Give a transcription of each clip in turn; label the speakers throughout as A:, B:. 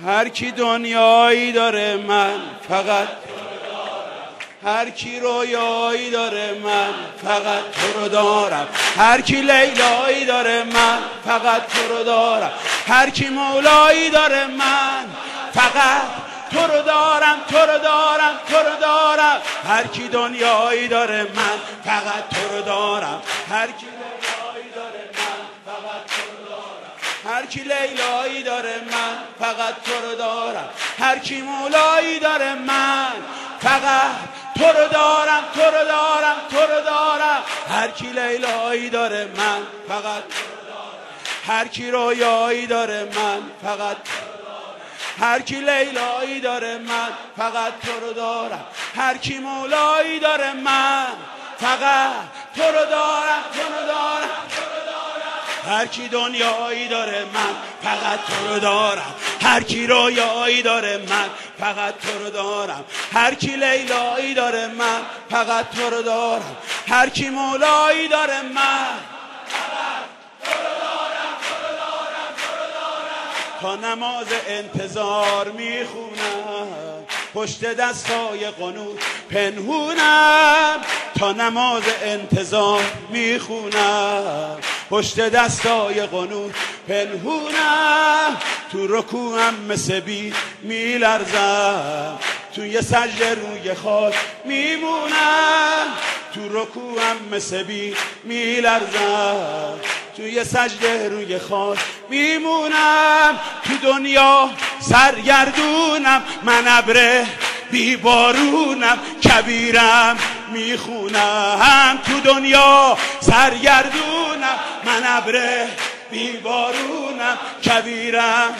A: هر کی دنیایی داره من فقط هر کی رویایی داره من فقط تو رو دارم هر کی لیلایی داره من فقط تو رو دارم هر کی مولایی داره من فقط تو رو دارم تو رو دارم تو رو دارم هر کی دنیایی داره من فقط تو رو دارم هر کی لیلایی داره من فقط تو رو دارم هر کی لیلایی داره من فقط تو رو دارم هر کی مولایی داره من فقط تو رو دارم تو رو دارم تو رو دارم هر کی لیلایی داره من فقط تو رو دارم هر کی رویایی داره من فقط هر کی لیلایی داره من فقط تو رو دارم هر کی مولایی داره من فقط تو رو دارم تو رو دارم هر کی دنیایی داره من فقط تو رو دارم هر کی رویایی داره من فقط تو رو دارم هر کی لیلایی داره من فقط تو رو دارم هر کی مولایی داره من فقط تو رو دارم تو رو دارم تو رو دارم تا نماز انتظار میخونم پشت دستای قنوت پنهونم تا نماز انتظار میخونم پشت دستای قنوت پنهونم تو رکوعم مثل بی میلرزم توی سجده روی خاک میمونم تو رکوعم مثل بی میلرزم توی سجده روی خاک میمونم تو دنیا سرگردونم من ابر بی بارونم کبیرم میخونم تو دنیا سرگردونم من ابر بی بارونم کبیرم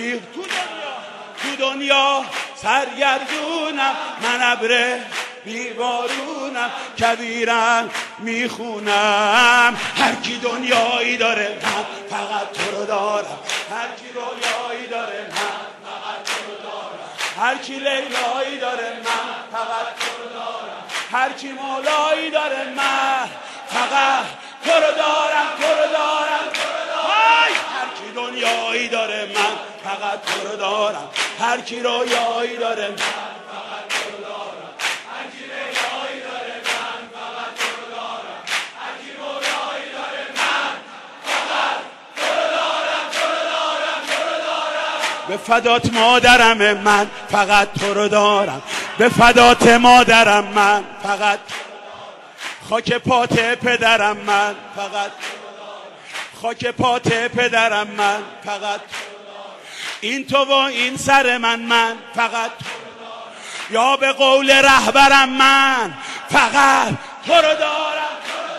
A: تو دنیا سرگردونم من ابر بی بارونم کبیرم میخونم هر کی دنیایی داره من فقط تو رو دارم هر کی رویایی داره من فقط تو رو دارم هر کی لیلایی داره من فقط تو رو دارم هر کی مولایی داره من فقط تو رو دارم تو رو دارم تو رو دارم هر کی دنیایی داره من فقط تو رو دارم هر کی رویایی داره من فقط تو رو دارم هر کی لیلایی داره من فقط تو رو دارم هر کی مولایی داره من فقط تو رو دارم تو رو دارم تو رو دارم به فدات مادرم من فقط تو رو دارم به فدات مادرم من فقط خاک پات پدرم من فقط خاک پات پدرم من فقط این تو و این سر من فقط یا به قول رهبرم من فقط تو رو دارم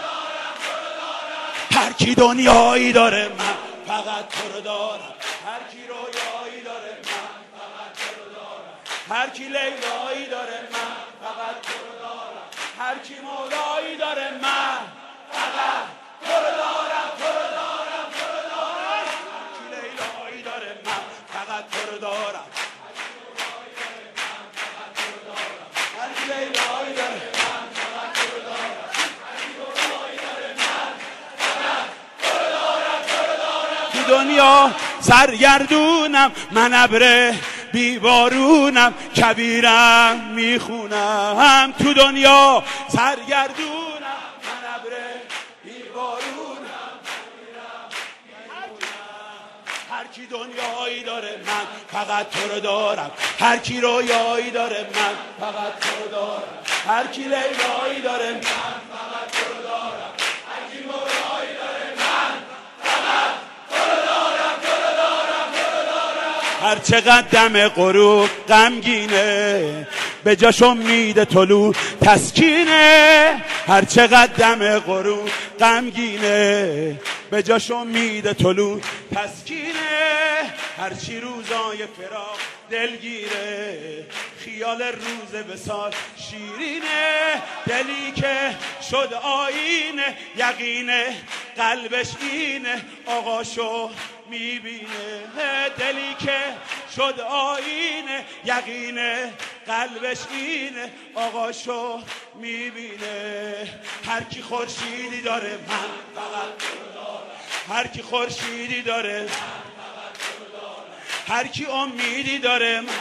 A: هر کی دنیایی داره من فقط تو رو دارم هر کی رویایی داره من فقط تو رو دارم هر کی لیلایی داره من فقط تو رو دارم هر کی مولایی داره من فقط تو رو دارم تو رو دارم تو رو دارم هر کی لیلایی داره من فقط تو رو دارم هر کی لیلایی داره من فقط تو رو دارم هر کی مولایی داره من فقط تو رو دارم تو رو دارم تو دنیا سرگردونم من ابر بی بارونم کبیرم میخونم تو دنیا سرگردونم من ابر بی بارونم کبیرم میخونم هر کی دنیایی داره من فقط تو رو دارم هر کی رویایی داره من فقط تو رو دارم هر کی لیلایی داره من فقط تو رو دارم هر کی مولایی داره من فقط تو رو دارم تو رو دارم تو رو دارم هر چقدر دم غروب غمگینه به جاش امید طلوع تسکینه هر چقدر دم غروب غمگینه به جاش امید طلوع تسکینه هر چی روزای فراق دلگیره خیال روز وصال شیرینه دلی که شد آینه یقینه قلبش اینه آقاشو میبینه دلی که شد آینه یقینه قلبش اینه آقاشو میبینه هر کی خورشیدی داره من فقط تو رو دارم هر کی خورشیدی داره هر کی امیدی داره من،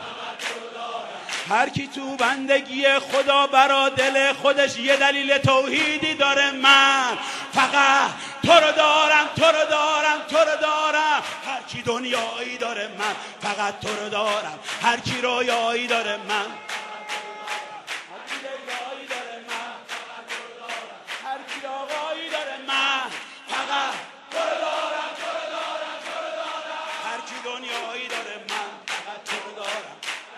A: هر کی تو بندگی خدا برا دل خودش یه دلیل توحیدی داره، من فقط تو رو دارم، تو رو دارم، تو رو دارم. هر کی دنیایی داره من فقط تو رو دارم، هر کی رویایی داره من، هر کی لیلایی داره من فقط تو رو دارم، هر کی آقایی داره من فقط تو رو دارم، تو رو دارم، تو رو دارم. هر کی دنیایی داره من فقط تو رو دارم،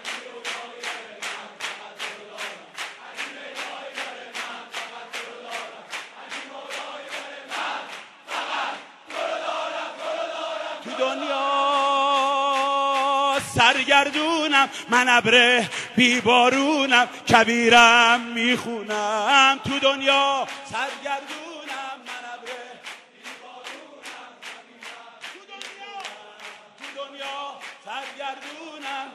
A: دنیا سرگردونم، من ابر بیبارونم، کبیرم میخونم. تو دنیا سرگردونم، من ابر بیبارونم، تو دنیا سرگردونم،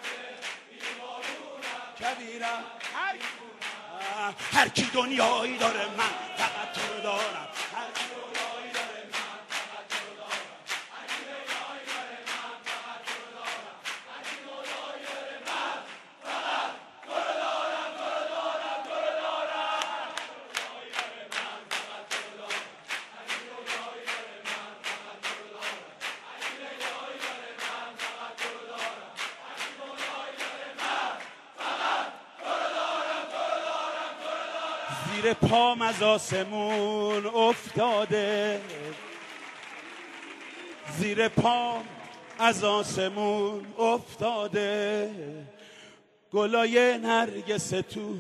A: کبیرم. هر کی دنیایی داره من فقط تو رو دارم، هر کی دنیایی داره من فقط تو رو دارم. زیر پام از آسمون افتاده، زیر پام از آسمون افتاده، گلای نرگس تو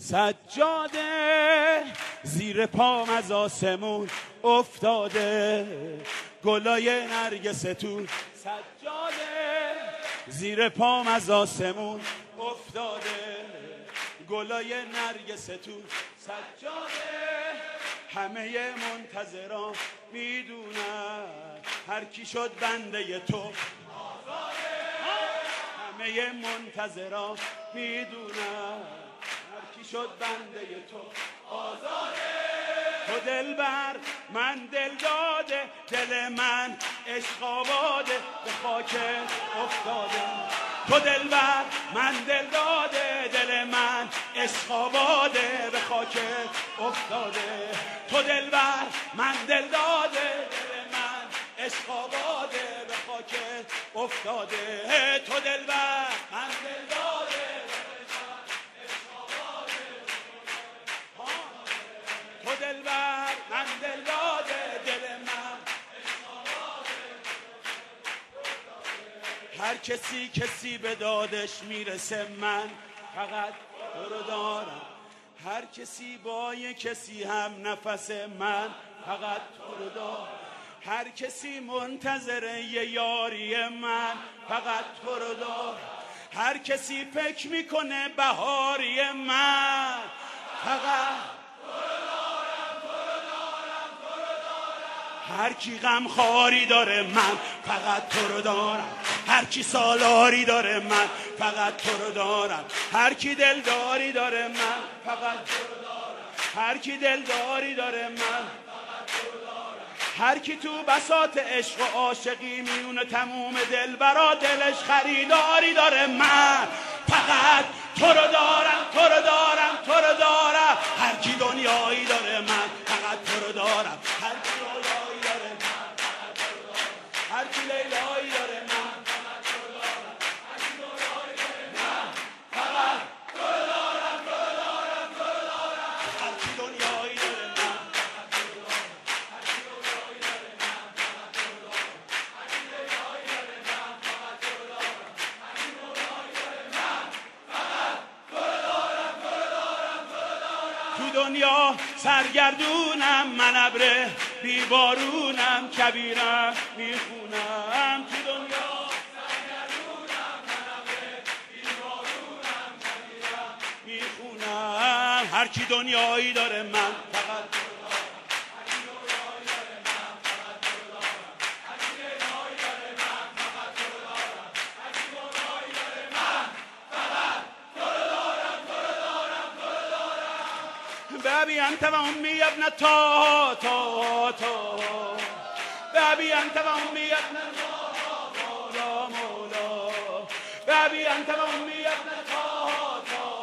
A: سجاده. زیر پام از آسمون افتاده، گلای نرگس تو سجاده. زیر پام از آسمون افتاده، گلای نرگس تو سجاده. همه منتظران میدونن هر کی شد بنده تو آزاده. همه منتظران میدونن هر کی شد بنده تو آزاده. تو دلبر من دل داده، دل من عشق آباده، به خاک افتاده. تو دلبر من دل داده، دل من عشق آباده، به خاک افتاده. تو دلبر من دل داده، دل من عشق آباده، به خاک افتاده. تو دلبر من دل داده، تو دلبر من دل داده، دل من. هر کسی به دادش میرسه، من فقط تو رو دارم. هر کسی با یک کسی هم نفس، من فقط تو رو دارم. هر کسی منتظر یه یاری، من فقط تو رو دارم. هر کسی فکر میکنه بهاری، من فقط هر کی غم خاری داره، من فقط تو رو دارم. هر کی سالاری داره، من فقط تو رو دارم. هر کی دلداری داره، من فقط تو رو دارم. هر کی دلداری داره، من فقط تو رو دارم. هر کی تو بساط عشق و عاشقی میونه تموم دل برا دلش خریداری داره، من فقط تو رو دارم، تو رو دارم، تو رو دارم. هر کی دنیایی داره، من فقط تو رو دارم. هر کی رویایی داره، من فقط تو رو دارم. هر کی لیلایی داره، من فقط تو رو دارم. هر کی دنیایی داره، من فقط تو رو دارم، تو رو دارم، تو رو دارم. هر کی دنیایی داره، من فقط تو رو دارم. هر کی دنیایی داره، من فقط تو رو دارم. هر کی لیلایی داره، من فقط تو رو دارم. هر کی دنیایی داره، من فقط تو رو دارم، تو رو دارم، تو رو دارم. تو دنیا سرگردونم، من ابر بیبارونم، کبیرم میخونم. تو دنیا سرگردونم، من ابر بیبارونم، کبیرم میخونم. هر کی دنیایی داره، من فقط تو رو دارم. هر کی دنیایی داره، من فقط تو رو دارم. هر کی لیلایی داره، من فقط تو رو دارم. هر کی دنیایی داره، من فقط تو رو دارم، تو رو دارم، تو رو دارم. بابی انت و امی ابن تا بابی انت و امی ابن تا بابی انت و امی ابن طه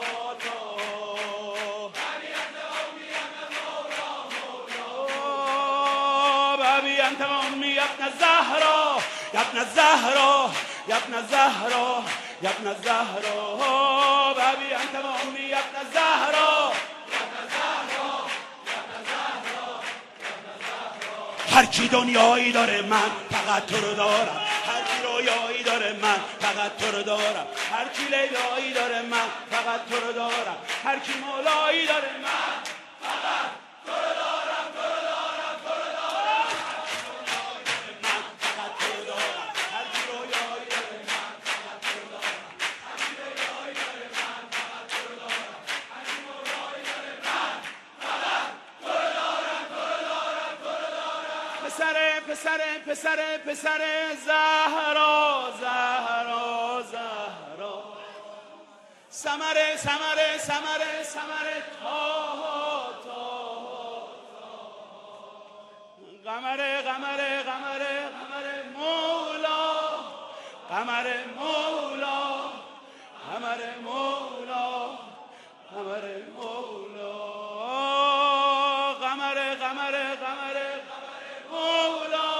A: بابی انت و امی ابن الزهرا یا ابن الزهرا یا ابن الزهرا یا ابن الزهرا بابی انت و امی ابن الزهرا هر کی دنیایی داره من فقط تو رو دارم، هر کی رویایی داره من فقط تو رو دارم، هر کی لیلایی داره من فقط تو رو دارم، هر کی مولایی داره من فقط تو رو دارم، تو رو دارم، تو رو دارم، من فقط تو رو دارم، هر کی رویایی داره من فقط تو رو دارم، هر کی لیلایی داره من فقط تو رو دارم، هر کی مولایی داره من فقط تو رو دارم، تو رو دارم، تو رو دارم. پسر زهرا زهرا زهرا سمره قمره مولا قمره مولا قمره مولا قمره مولا قمره مولا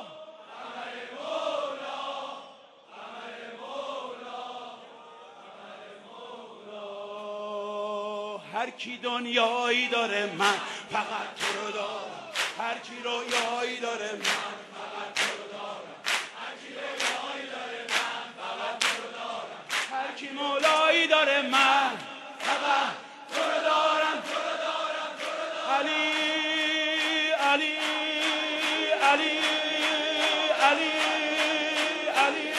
A: هر کی دنیایی داره من فقط تو رو دارم، هر کی رویایی داره من فقط تو رو دارم، هر کی لیلایی داره من فقط تو رو دارم، هر کی مولایی داره من فقط تو رو دارم، تو رو دارم، تو رو دارم. علی علی علی علی علی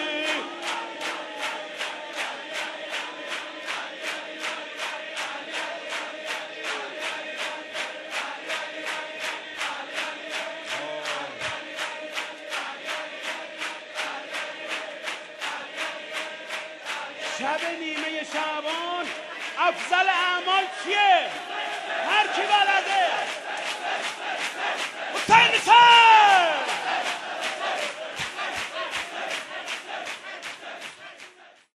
A: شب نیمه شعبان افضل اعمال چیه؟ هر کی بلده